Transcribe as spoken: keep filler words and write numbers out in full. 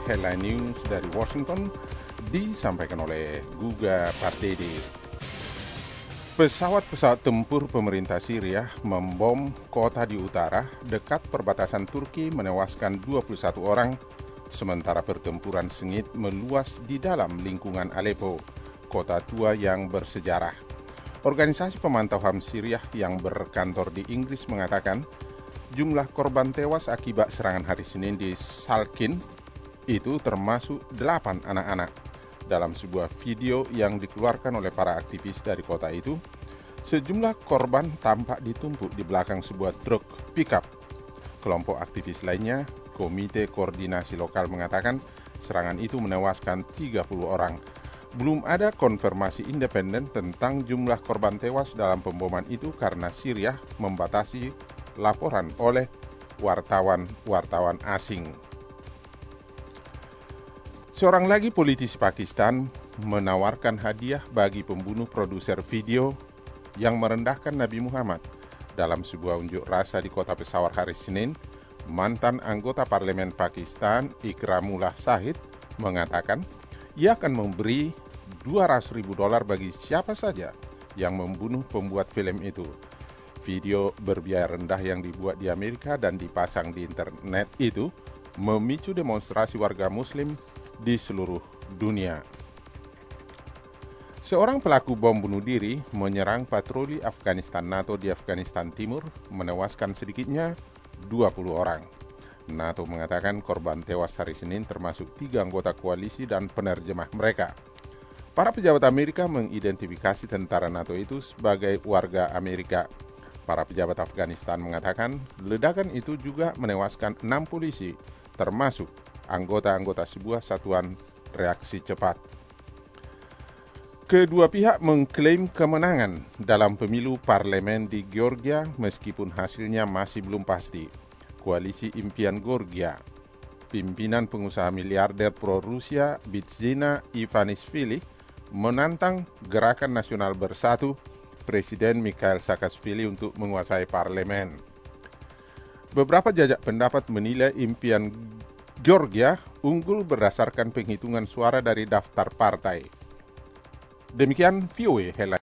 Headline News dari Washington disampaikan oleh Guga Pardede. Pesawat-pesawat tempur pemerintah Syria membom kota di utara dekat perbatasan Turki menewaskan dua puluh satu orang, sementara pertempuran sengit meluas di dalam lingkungan Aleppo, kota tua yang bersejarah. Organisasi pemantau H A M Syria yang berkantor di Inggris mengatakan jumlah korban tewas akibat serangan hari Senin di Salkin itu termasuk delapan anak-anak. Dalam sebuah video yang dikeluarkan oleh para aktivis dari kota itu, sejumlah korban tampak ditumpuk di belakang sebuah truk pickup. Kelompok aktivis lainnya, Komite Koordinasi Lokal, mengatakan serangan itu menewaskan tiga puluh orang. Belum ada konfirmasi independen tentang jumlah korban tewas dalam pemboman itu karena Syria membatasi laporan oleh wartawan-wartawan asing. Seorang lagi politisi Pakistan menawarkan hadiah bagi pembunuh produser video yang merendahkan Nabi Muhammad. Dalam sebuah unjuk rasa di kota Peshawar hari Senin, mantan anggota parlemen Pakistan Ikramullah Shahid mengatakan ia akan memberi dua ratus ribu dolar bagi siapa saja yang membunuh pembuat film itu. Video berbiaya rendah yang dibuat di Amerika dan dipasang di internet itu memicu demonstrasi warga Muslim di seluruh dunia. Seorang pelaku bom bunuh diri menyerang patroli Afghanistan NATO di Afghanistan Timur, menewaskan sedikitnya dua puluh orang. NATO mengatakan korban tewas hari Senin termasuk tiga anggota koalisi dan penerjemah mereka. Para pejabat Amerika mengidentifikasi tentara NATO itu sebagai warga Amerika. Para pejabat Afghanistan mengatakan ledakan itu juga menewaskan enam polisi, termasuk anggota-anggota sebuah satuan reaksi cepat. Kedua pihak mengklaim kemenangan dalam pemilu parlemen di Georgia meskipun hasilnya masih belum pasti. Koalisi Impian Georgia, pimpinan pengusaha miliarder pro-Rusia Bidzina Ivanishvili, menantang Gerakan Nasional Bersatu Presiden Mikhail Saakashvili untuk menguasai parlemen. Beberapa jajak pendapat menilai Impian Georgia unggul berdasarkan penghitungan suara dari daftar partai. Demikian V O A Headline.